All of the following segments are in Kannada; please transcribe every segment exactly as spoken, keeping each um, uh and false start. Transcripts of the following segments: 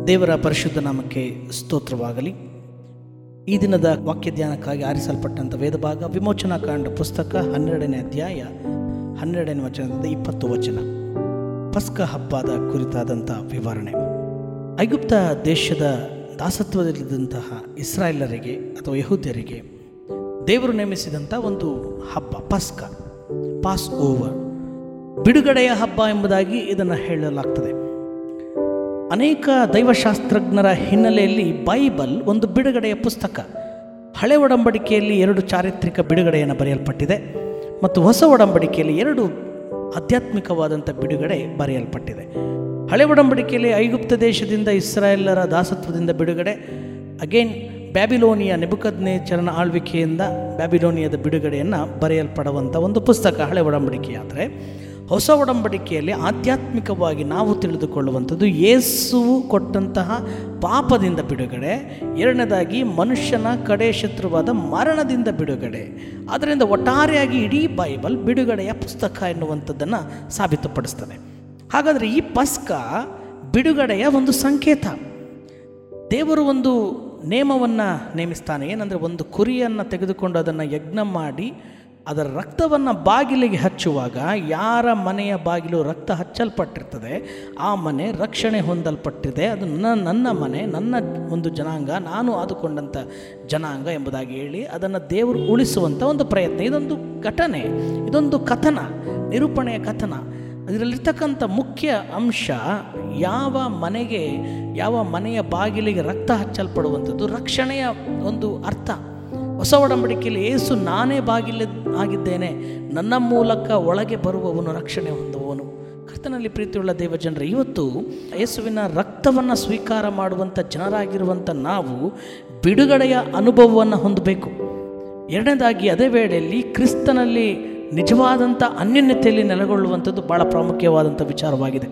ದೇವರ ಪರಿಶುದ್ಧ ನಾಮಕ್ಕೆ ಸ್ತೋತ್ರವಾಗಲಿ. ಈ ದಿನದ ವಾಕ್ಯ ಧ್ಯಾನಕ್ಕಾಗಿ ಆರಿಸಲ್ಪಟ್ಟಂಥ ವೇದಭಾಗ ವಿಮೋಚನಾ ಕಾಂಡ ಪುಸ್ತಕ ಹನ್ನೆರಡನೇ ಅಧ್ಯಾಯ ಹನ್ನೆರಡನೇ ವಚನದಿಂದ ಇಪ್ಪತ್ತು ವಚನ. ಪಸ್ಕ ಹಬ್ಬದ ಕುರಿತಾದಂಥ ವಿವರಣೆ. ಐಗುಪ್ತ ದೇಶದ ದಾಸತ್ವದಲ್ಲಿದ್ದಂತಹ ಇಸ್ರಾಯೇಲರಿಗೆ ಅಥವಾ ಯಹೂದ್ಯರಿಗೆ ದೇವರು ನೇಮಿಸಿದಂಥ ಒಂದು ಹಬ್ಬ ಪಸ್ಕ, ಪಾಸ್ ಓವರ್, ಬಿಡುಗಡೆಯ ಹಬ್ಬ ಎಂಬುದಾಗಿ ಇದನ್ನು ಹೇಳಲಾಗ್ತದೆ. ಅನೇಕ ದೈವಶಾಸ್ತ್ರಜ್ಞರ ಹಿನ್ನೆಲೆಯಲ್ಲಿ ಬೈಬಲ್ ಒಂದು ಬಿಡುಗಡೆಯ ಪುಸ್ತಕ. ಹಳೆ ಒಡಂಬಡಿಕೆಯಲ್ಲಿ ಎರಡು ಚಾರಿತ್ರಿಕ ಬಿಡುಗಡೆಯನ್ನು ಬರೆಯಲ್ಪಟ್ಟಿದೆ ಮತ್ತು ಹೊಸ ಒಡಂಬಡಿಕೆಯಲ್ಲಿ ಎರಡು ಆಧ್ಯಾತ್ಮಿಕವಾದಂಥ ಬಿಡುಗಡೆ ಬರೆಯಲ್ಪಟ್ಟಿದೆ. ಹಳೆ ಒಡಂಬಡಿಕೆಯಲ್ಲಿ ಐಗುಪ್ತ ದೇಶದಿಂದ ಇಸ್ರಾಯೇಲರ ದಾಸತ್ವದಿಂದ ಬಿಡುಗಡೆ, ಅಗೇನ್ ಬ್ಯಾಬಿಲೋನಿಯ ನೆಬೂಕದ್ನೆಚ್ಚರನ ಆಳ್ವಿಕೆಯಿಂದ ಬ್ಯಾಬಿಲೋನಿಯದ ಬಿಡುಗಡೆಯನ್ನು ಬರೆಯಲ್ಪಡುವಂಥ ಒಂದು ಪುಸ್ತಕ ಹಳೆ ಒಡಂಬಡಿಕೆಯಾದರೆ, ಹೊಸ ಒಡಂಬಡಿಕೆಯಲ್ಲಿ ಆಧ್ಯಾತ್ಮಿಕವಾಗಿ ನಾವು ತಿಳಿದುಕೊಳ್ಳುವಂಥದ್ದು ಯೇಸುವು ಕೊಟ್ಟಂತಹ ಪಾಪದಿಂದ ಬಿಡುಗಡೆ, ಎರಡನೇದಾಗಿ ಮನುಷ್ಯನ ಕಡೆ ಶತ್ರುವಾದ ಮರಣದಿಂದ ಬಿಡುಗಡೆ. ಅದರಿಂದ ಒಟ್ಟಾರೆಯಾಗಿ ಇಡೀ ಬೈಬಲ್ ಬಿಡುಗಡೆಯ ಪುಸ್ತಕ ಎನ್ನುವಂಥದ್ದನ್ನು ಸಾಬೀತುಪಡಿಸ್ತದೆ. ಹಾಗಾದರೆ ಈ ಪಸ್ಕ ಬಿಡುಗಡೆಯ ಒಂದು ಸಂಕೇತ. ದೇವರು ಒಂದು ನೇಮವನ್ನು ನೇಮಿಸ್ತಾನೆ. ಏನಂದರೆ, ಒಂದು ಕುರಿಯನ್ನು ತೆಗೆದುಕೊಂಡು ಅದನ್ನು ಯಜ್ಞ ಮಾಡಿ ಅದರ ರಕ್ತವನ್ನು ಬಾಗಿಲಿಗೆ ಹಚ್ಚುವಾಗ ಯಾರ ಮನೆಯ ಬಾಗಿಲು ರಕ್ತ ಹಚ್ಚಲ್ಪಟ್ಟಿರ್ತದೆ ಆ ಮನೆ ರಕ್ಷಣೆ ಹೊಂದಲ್ಪಟ್ಟಿದೆ. ಅದು ನನ್ನ ನನ್ನ ಮನೆ, ನನ್ನ ಒಂದು ಜನಾಂಗ, ನಾನು ಆದುಕೊಂಡಂಥ ಜನಾಂಗ ಎಂಬುದಾಗಿ ಹೇಳಿ ಅದನ್ನು ದೇವರು ಉಳಿಸುವಂಥ ಒಂದು ಪ್ರಯತ್ನ. ಇದೊಂದು ಘಟನೆ, ಇದೊಂದು ಕಥನ, ನಿರೂಪಣೆಯ ಕಥನ. ಇದರಲ್ಲಿರ್ತಕ್ಕಂಥ ಮುಖ್ಯ ಅಂಶ, ಯಾವ ಮನೆಗೆ, ಯಾವ ಮನೆಯ ಬಾಗಿಲಿಗೆ ರಕ್ತ ಹಚ್ಚಲ್ಪಡುವಂಥದ್ದು ರಕ್ಷಣೆಯ ಒಂದು ಅರ್ಥ. ಹೊಸ ಒಡಂಬಡಿಕೆಯಲ್ಲಿ ಯೇಸು ನಾನೇ ಬಾಗಿಲ ಆಗಿದ್ದೇನೆ, ನನ್ನ ಮೂಲಕ ಒಳಗೆ ಬರುವವನು ರಕ್ಷಣೆ ಹೊಂದುವವನು. ಕರ್ತನಲ್ಲಿ ಪ್ರೀತಿಯುಳ್ಳ ದೇವಜನರೇ, ಇವತ್ತು ಯೇಸುವಿನ ರಕ್ತವನ್ನು ಸ್ವೀಕಾರ ಮಾಡುವಂಥ ಜನರಾಗಿರುವಂಥ ನಾವು ಬಿಡುಗಡೆಯ ಅನುಭವವನ್ನು ಹೊಂದಬೇಕು. ಎರಡನೇದಾಗಿ ಅದೇ ವೇಳೆಯಲ್ಲಿ ಕ್ರಿಸ್ತನಲ್ಲಿ ನಿಜವಾದಂಥ ಅನ್ಯೋನ್ಯತೆಯಲ್ಲಿ ನೆಲೆಗೊಳ್ಳುವಂಥದ್ದು ಭಾಳ ಪ್ರಾಮುಖ್ಯವಾದಂಥ ವಿಚಾರವಾಗಿದೆ.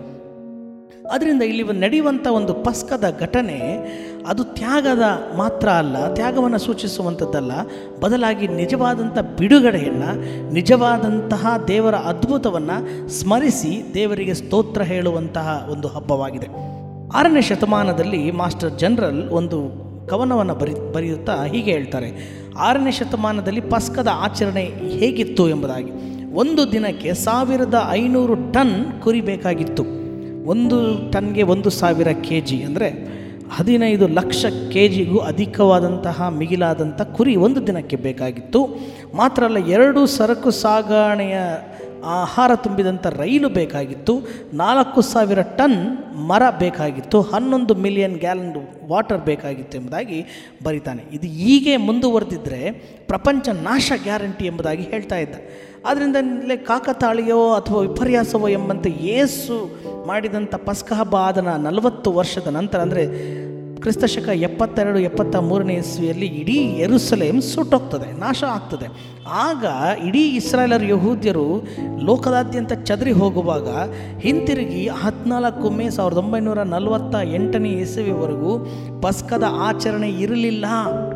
ಅದರಿಂದ ಇಲ್ಲಿ ನಡೆಯುವಂಥ ಒಂದು ಪಸ್ಕದ ಘಟನೆ ಅದು ತ್ಯಾಗದ ಮಾತ್ರ ಅಲ್ಲ, ತ್ಯಾಗವನ್ನು ಸೂಚಿಸುವಂಥದ್ದಲ್ಲ, ಬದಲಾಗಿ ನಿಜವಾದಂಥ ಬಿಡುಗಡೆಯನ್ನು, ನಿಜವಾದಂತಹ ದೇವರ ಅದ್ಭುತವನ್ನು ಸ್ಮರಿಸಿ ದೇವರಿಗೆ ಸ್ತೋತ್ರ ಹೇಳುವಂತಹ ಒಂದು ಹಬ್ಬವಾಗಿದೆ. ಆರನೇ ಶತಮಾನದಲ್ಲಿ ಮಾಸ್ಟರ್ ಜನರಲ್ ಒಂದು ಕವನವನ್ನು ಬರಿ ಬರೆಯುತ್ತಾ ಹೀಗೆ ಹೇಳ್ತಾರೆ, ಆರನೇ ಶತಮಾನದಲ್ಲಿ ಪಸ್ಕದ ಆಚರಣೆ ಹೇಗಿತ್ತು ಎಂಬುದಾಗಿ. ಒಂದು ದಿನಕ್ಕೆ ಸಾವಿರದ ಐನೂರು ಟನ್ ಕುರಿ ಬೇಕಾಗಿತ್ತು. ಒಂದು ಟನ್ಗೆ ಒಂದು ಸಾವಿರ ಕೆ ಜಿ ಅಂದರೆ ಹದಿನೈದು ಲಕ್ಷ ಕೆ ಜಿಗೂ ಅಧಿಕವಾದಂತಹ ಮಿಗಿಲಾದಂಥ ಕುರಿ ಒಂದು ದಿನಕ್ಕೆ ಬೇಕಾಗಿತ್ತು. ಮಾತ್ರ ಅಲ್ಲ, ಎರಡು ಸರಕು ಸಾಗಣೆಯ ಆಹಾರ ತುಂಬಿದಂಥ ರೈಲು ಬೇಕಾಗಿತ್ತು, ನಾಲ್ಕು ಸಾವಿರ ಟನ್ ಮರ ಬೇಕಾಗಿತ್ತು, ಹನ್ನೊಂದು ಮಿಲಿಯನ್ ಗ್ಯಾಲನ್ ವಾಟರ್ ಬೇಕಾಗಿತ್ತು ಎಂಬುದಾಗಿ ಬರೀತಾನೆ. ಇದು ಹೀಗೆ ಮುಂದುವರೆದಿದ್ದರೆ ಪ್ರಪಂಚ ನಾಶ ಗ್ಯಾರಂಟಿ ಎಂಬುದಾಗಿ ಹೇಳ್ತಾ ಇದ್ದ. ಆದ್ದರಿಂದ ಇಲ್ಲೇ ಕಾಕತಾಳಿಯೋ ಅಥವಾ ವಿಪರ್ಯಾಸವೋ ಎಂಬಂತೆ ಯೇಸು ಮಾಡಿದಂಥ ಪಸ್ಕ ಹಬ್ಬ ಆದ ನಲವತ್ತು ವರ್ಷದ ನಂತರ, ಅಂದರೆ ಕ್ರಿಸ್ತಶಕ ಎಪ್ಪತ್ತೆರಡು ಎಪ್ಪತ್ತ ಮೂರನೇ ಇಸ್ವಿಯಲ್ಲಿ ಇಡೀ ಯೆರೂಸಲೇಮ್ ಸುಟ್ಟೋಗ್ತದೆ, ನಾಶ ಆಗ್ತದೆ. ಆಗ ಇಡೀ ಇಸ್ರಾಯೇಲರ ಯಹೂದ್ಯರು ಲೋಕದಾದ್ಯಂತ ಚದರಿ ಹೋಗುವಾಗ ಹಿಂತಿರುಗಿ ಹದಿನಾಲ್ಕು ಮೇ ಸಾವಿರದ ಒಂಬೈನೂರ ನಲವತ್ತ ಎಂಟನೇ ಇಸವಿವರೆಗೂ ಪಸ್ಕದ ಆಚರಣೆ ಇರಲಿಲ್ಲ.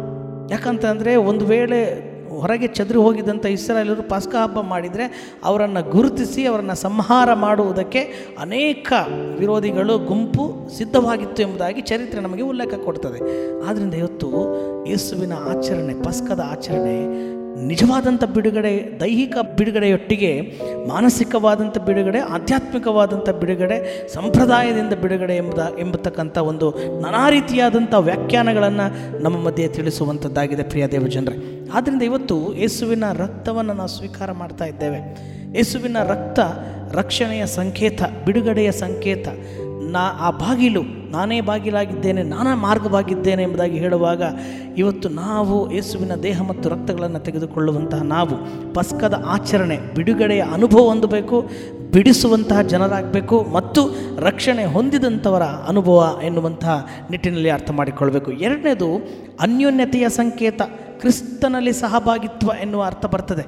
ಯಾಕಂತಂದರೆ ಒಂದು ವೇಳೆ ಹೊರಗೆ ಚದುರಿ ಹೋಗಿದ್ದಂಥ ಇಸ್ರಾಯೇಲರು ಪಸ್ಕ ಹಬ್ಬ ಮಾಡಿದರೆ ಅವರನ್ನು ಗುರುತಿಸಿ ಅವರನ್ನು ಸಂಹಾರ ಮಾಡುವುದಕ್ಕೆ ಅನೇಕ ವಿರೋಧಿಗಳು ಗುಂಪು ಸಿದ್ಧವಾಗಿತ್ತು ಎಂಬುದಾಗಿ ಚರಿತ್ರೆ ನಮಗೆ ಉಲ್ಲೇಖ ಕೊಡ್ತದೆ. ಆದ್ದರಿಂದ ಇವತ್ತು ಯೇಸುವಿನ ಆಚರಣೆ, ಪಸ್ಕದ ಆಚರಣೆ ನಿಜವಾದಂಥ ಬಿಡುಗಡೆ, ದೈಹಿಕ ಬಿಡುಗಡೆಯೊಟ್ಟಿಗೆ ಮಾನಸಿಕವಾದಂಥ ಬಿಡುಗಡೆ, ಆಧ್ಯಾತ್ಮಿಕವಾದಂಥ ಬಿಡುಗಡೆ, ಸಂಪ್ರದಾಯದಿಂದ ಬಿಡುಗಡೆ ಎಂಬುದ ಎಂಬತಕ್ಕಂಥ ಒಂದು ನಾನಾ ರೀತಿಯಾದಂಥ ವ್ಯಾಖ್ಯಾನಗಳನ್ನು ನಮ್ಮ ಮಧ್ಯೆ ತಿಳಿಸುವಂಥದ್ದಾಗಿದೆ ಪ್ರಿಯ ದೇವಜನರೇ. ಆದ್ದರಿಂದ ಇವತ್ತು ಯೇಸುವಿನ ರಕ್ತವನ್ನು ನಾವು ಸ್ವೀಕಾರ ಮಾಡ್ತಾ ಇದ್ದೇವೆ. ಯೇಸುವಿನ ರಕ್ತ ರಕ್ಷಣೆಯ ಸಂಕೇತ, ಬಿಡುಗಡೆಯ ಸಂಕೇತ. ನಾ ಆ ಬಾಗಿಲು, ನಾನೇ ಬಾಗಿಲಾಗಿದ್ದೇನೆ, ನಾನೇ ಮಾರ್ಗವಾಗಿದ್ದೇನೆ ಎಂಬುದಾಗಿ ಹೇಳುವಾಗ ಇವತ್ತು ನಾವು ಯೇಸುವಿನ ದೇಹ ಮತ್ತು ರಕ್ತಗಳನ್ನು ತೆಗೆದುಕೊಳ್ಳುವಂತಹ ನಾವು ಪಸ್ಕದ ಆಚರಣೆ, ಬಿಡುಗಡೆಯ ಅನುಭವ ಹೊಂದಬೇಕು, ಬಿಡಿಸುವಂತಹ ಜನರಾಗಬೇಕು ಮತ್ತು ರಕ್ಷಣೆ ಹೊಂದಿದಂಥವರ ಅನುಭವ ಎನ್ನುವಂತಹ ನಿಟ್ಟಿನಲ್ಲಿ ಅರ್ಥ ಮಾಡಿಕೊಳ್ಬೇಕು. ಎರಡನೇದು ಅನ್ಯೋನ್ಯತೆಯ ಸಂಕೇತ, ಕ್ರಿಸ್ತನಲ್ಲಿ ಸಹಭಾಗಿತ್ವ ಎನ್ನುವ ಅರ್ಥ ಬರ್ತದೆ.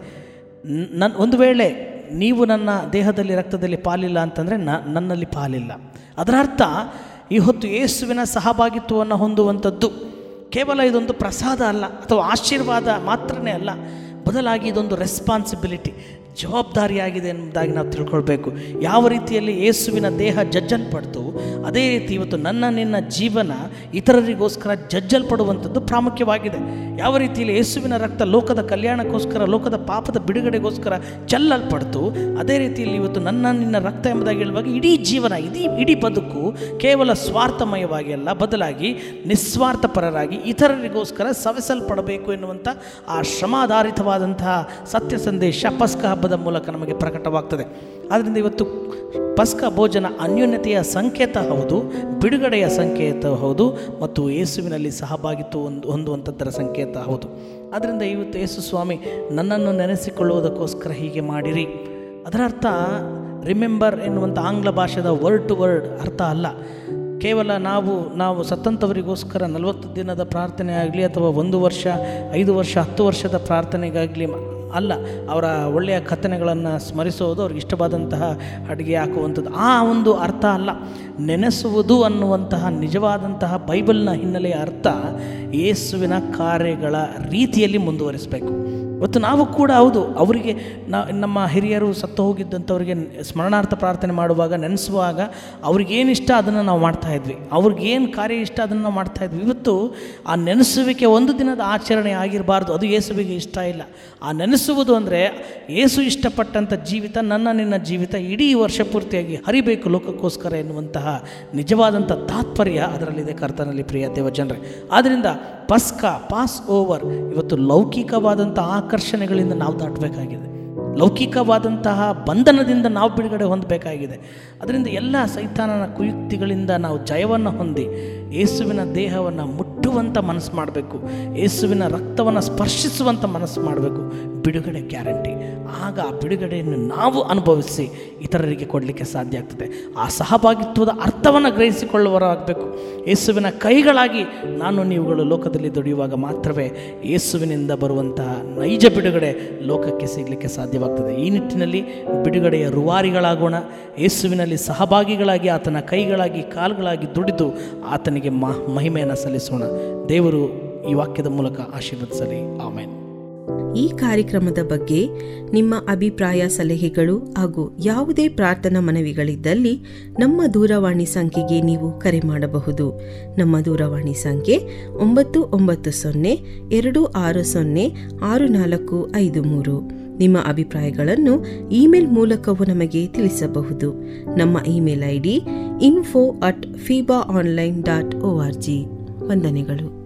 ನನ್ನ ಒಂದು ವೇಳೆ ನೀವು ನನ್ನ ದೇಹದಲ್ಲಿ ರಕ್ತದಲ್ಲಿ ಪಾಲಿಲ್ಲ ಅಂತಂದರೆ ನ ನನ್ನಲ್ಲಿ ಪಾಲಿಲ್ಲ. ಅದರ ಅರ್ಥ ಈ ಹೊತ್ತು ಯೇಸುವಿನ ಸಹಭಾಗಿತ್ವವನ್ನು ಹೊಂದುವಂಥದ್ದು ಕೇವಲ ಇದೊಂದು ಪ್ರಸಾದ ಅಲ್ಲ ಅಥವಾ ಆಶೀರ್ವಾದ ಮಾತ್ರನೇ ಅಲ್ಲ, ಬದಲಾಗಿ ಇದೊಂದು ರೆಸ್ಪಾನ್ಸಿಬಿಲಿಟಿ, ಜವಾಬ್ದಾರಿಯಾಗಿದೆ ಎಂಬುದಾಗಿ ನಾವು ತಿಳ್ಕೊಳ್ಬೇಕು. ಯಾವ ರೀತಿಯಲ್ಲಿ ಯೇಸುವಿನ ದೇಹ ಜಜ್ಜಲ್ಪಡ್ತು, ಅದೇ ರೀತಿ ಇವತ್ತು ನನ್ನ ನಿನ್ನ ಜೀವನ ಇತರರಿಗೋಸ್ಕರ ಜಜ್ಜಲ್ಪಡುವಂಥದ್ದು ಪ್ರಾಮುಖ್ಯವಾಗಿದೆ. ಯಾವ ರೀತಿಯಲ್ಲಿ ಯೇಸುವಿನ ರಕ್ತ ಲೋಕದ ಕಲ್ಯಾಣಕ್ಕೋಸ್ಕರ, ಲೋಕದ ಪಾಪದ ಬಿಡುಗಡೆಗೋಸ್ಕರ ಚೆಲ್ಲಲ್ಪಡ್ತು, ಅದೇ ರೀತಿಯಲ್ಲಿ ಇವತ್ತು ನನ್ನ ನಿನ್ನ ರಕ್ತ ಎಂಬುದಾಗಿ ಹೇಳುವಾಗ ಇಡೀ ಜೀವನ, ಇಡೀ ಇಡೀ ಬದುಕು ಕೇವಲ ಸ್ವಾರ್ಥಮಯವಾಗಿ ಅಲ್ಲ, ಬದಲಾಗಿ ನಿಸ್ವಾರ್ಥಪರರಾಗಿ ಇತರರಿಗೋಸ್ಕರ ಸವೆಸಲ್ಪಡಬೇಕು ಎನ್ನುವಂಥ ಆ ಶ್ರಮಾಧಾರಿತವಾದಂತಹ ಸತ್ಯ ಸಂದೇಶ ಪಸ್ಕ ಹಬ್ಬದ ಮೂಲಕ ನಮಗೆ ಪ್ರಕಟವಾಗ್ತದೆ. ಆದ್ದರಿಂದ ಇವತ್ತು ಪಸ್ಕ ಭೋಜನ ಅನ್ಯೋನ್ಯತೆಯ ಸಂಕೇತ ಹೌದು, ಬಿಡುಗಡೆಯ ಸಂಕೇತ ಹೌದು, ಮತ್ತು ಯೇಸುವಿನಲ್ಲಿ ಸಹಭಾಗಿತ್ವ ಒಂದು ಹೊಂದುವಂಥದ್ದರ ಸಂಕೇತ ಹೌದು. ಆದ್ದರಿಂದ ಇವತ್ತು ಯೇಸು ಸ್ವಾಮಿ ನನ್ನನ್ನು ನೆನೆಸಿಕೊಳ್ಳುವುದಕ್ಕೋಸ್ಕರ ಹೀಗೆ ಮಾಡಿರಿ. ಅದರ ಅರ್ಥ ರಿಮೆಂಬರ್ ಎನ್ನುವಂಥ ಆಂಗ್ಲ ಭಾಷೆದ ವರ್ಡ್ ಟು ವರ್ಡ್ ಅರ್ಥ ಅಲ್ಲ. ಕೇವಲ ನಾವು ನಾವು ಸತ್ತಂಥವರಿಗೋಸ್ಕರ ನಲವತ್ತು ದಿನದ ಪ್ರಾರ್ಥನೆ ಆಗಲಿ, ಅಥವಾ ಒಂದು ವರ್ಷ, ಐದು ವರ್ಷ, ಹತ್ತು ವರ್ಷದ ಪ್ರಾರ್ಥನೆಗಾಗಲಿ ಅಲ್ಲ, ಅವರ ಒಳ್ಳೆಯ ಕಥನೆಗಳನ್ನು ಸ್ಮರಿಸೋದು, ಅವ್ರಿಗೆ ಇಷ್ಟವಾದಂತಹ ಅಡುಗೆ ಹಾಕುವಂಥದ್ದು, ಆ ಒಂದು ಅರ್ಥ ಅಲ್ಲ. ನೆನೆಸುವುದು ಅನ್ನುವಂತಹ ನಿಜವಾದಂತಹ ಬೈಬಲ್ನ ಹಿನ್ನೆಲೆಯ ಅರ್ಥ ಯೇಸುವಿನ ಕಾರ್ಯಗಳ ರೀತಿಯಲ್ಲಿ ಮುಂದುವರಿಸಬೇಕು. ಇವತ್ತು ನಾವು ಕೂಡ ಹೌದು, ಅವರಿಗೆ ನಾ ನಮ್ಮ ಹಿರಿಯರು ಸತ್ತು ಹೋಗಿದ್ದಂಥವ್ರಿಗೆ ಸ್ಮರಣಾರ್ಥ ಪ್ರಾರ್ಥನೆ ಮಾಡುವಾಗ, ನೆನೆಸುವಾಗ ಅವ್ರಿಗೇನು ಇಷ್ಟ ಅದನ್ನು ನಾವು ಮಾಡ್ತಾಯಿದ್ವಿ, ಅವ್ರಿಗೇನು ಕಾರ್ಯ ಇಷ್ಟ ಅದನ್ನು ನಾವು ಮಾಡ್ತಾಯಿದ್ವಿ. ಇವತ್ತು ಆ ನೆನೆಸುವಿಕೆ ಒಂದು ದಿನದ ಆಚರಣೆ ಆಗಿರಬಾರ್ದು, ಅದು ಯೇಸುವಿಗೆ ಇಷ್ಟ ಇಲ್ಲ. ಆ ನೆನೆಸುವುದು ಅಂದರೆ ಯೇಸು ಇಷ್ಟಪಟ್ಟಂಥ ಜೀವಿತ, ನನ್ನ ನಿನ್ನ ಜೀವಿತ ಇಡೀ ವರ್ಷ ಪೂರ್ತಿಯಾಗಿ ಹರಿಬೇಕು ಲೋಕಕ್ಕೋಸ್ಕರ ಎನ್ನುವಂತಹ ನಿಜವಾದಂಥ ತಾತ್ಪರ್ಯ ಅದರಲ್ಲಿದೆ ಕರ್ತನಲ್ಲಿ, ಪ್ರಿಯ ದೇವಜನರೇ. ಆದ್ದರಿಂದ ಪಸ್ಕ, ಪಾಸ್ ಓವರ್, ಇವತ್ತು ಲೌಕಿಕವಾದಂಥ ಆಕರ್ಷಣೆಗಳಿಂದ ನಾವು ದಾಟಬೇಕಾಗಿದೆ, ಲೌಕಿಕವಾದಂತಹ ಬಂಧನದಿಂದ ನಾವು ಬಿಡುಗಡೆ ಹೊಂದಬೇಕಾಗಿದೆ. ಅದರಿಂದ ಎಲ್ಲ ಸೈತಾನನ ಕುಯುಕ್ತಿಗಳಿಂದ ನಾವು ಜಯವನ್ನು ಹೊಂದಿ ಯೇಸುವಿನ ದೇಹವನ್ನು ಮುಟ್ಟುವಂಥ ಮನಸ್ಸು ಮಾಡಬೇಕು, ಯೇಸುವಿನ ರಕ್ತವನ್ನು ಸ್ಪರ್ಶಿಸುವಂಥ ಮನಸ್ಸು ಮಾಡಬೇಕು. ಬಿಡುಗಡೆ ಗ್ಯಾರಂಟಿ. ಆಗ ಆ ಬಿಡುಗಡೆಯನ್ನು ನಾವು ಅನುಭವಿಸಿ ಇತರರಿಗೆ ಕೊಡಲಿಕ್ಕೆ ಸಾಧ್ಯ ಆಗ್ತದೆ. ಆ ಸಹಭಾಗಿತ್ವದ ಅರ್ಥವನ್ನು ಗ್ರಹಿಸಿಕೊಳ್ಳುವರಾಗಬೇಕು. ಯೇಸುವಿನ ಕೈಗಳಾಗಿ ನಾನು ನೀವುಗಳು ಲೋಕದಲ್ಲಿ ದುಡಿಯುವಾಗ ಮಾತ್ರವೇ ಯೇಸುವಿನಿಂದ ಬರುವಂತಹ ನೈಜ ಬಿಡುಗಡೆ ಲೋಕಕ್ಕೆ ಸಿಗಲಿಕ್ಕೆ ಸಾಧ್ಯವಾಗ್ತದೆ. ಈ ನಿಟ್ಟಿನಲ್ಲಿ ಬಿಡುಗಡೆಯ ರೂವಾರಿಗಳಾಗೋಣ, ಯೇಸುವಿನಲ್ಲಿ ಸಹಭಾಗಿಗಳಾಗಿ, ಆತನ ಕೈಗಳಾಗಿ, ಕಾಲುಗಳಾಗಿ ದುಡಿದು ಆತನಿಗೆ ಮಹ ಮಹಿಮೆಯನ್ನು ಸಲ್ಲಿಸೋಣ. ದೇವರು ಈ ವಾಕ್ಯದ ಮೂಲಕ ಆಶೀರ್ವದಿಸಲಿ. ಆಮೆನ್. ಈ ಕಾರ್ಯಕ್ರಮದ ಬಗ್ಗೆ ನಿಮ್ಮ ಅಭಿಪ್ರಾಯ, ಸಲಹೆಗಳು ಹಾಗೂ ಯಾವುದೇ ಪ್ರಾರ್ಥನಾ ಮನವಿಗಳಿದ್ದಲ್ಲಿ ನಮ್ಮ ದೂರವಾಣಿ ಸಂಖ್ಯೆಗೆ ನೀವು ಕರೆ ಮಾಡಬಹುದು. ನಮ್ಮ ದೂರವಾಣಿ ಸಂಖ್ಯೆ ಒಂಬತ್ತು ಒಂಬತ್ತು ಸೊನ್ನೆ ಎರಡು ಆರು ಸೊನ್ನೆ ಆರು ನಾಲ್ಕು ಐದು ಮೂರು. ನಿಮ್ಮ ಅಭಿಪ್ರಾಯಗಳನ್ನು ಇಮೇಲ್ ಮೂಲಕವೂ ನಮಗೆ ತಿಳಿಸಬಹುದು. ನಮ್ಮ email I D info at fiba online dot O R G. ವಂದನೆಗಳು.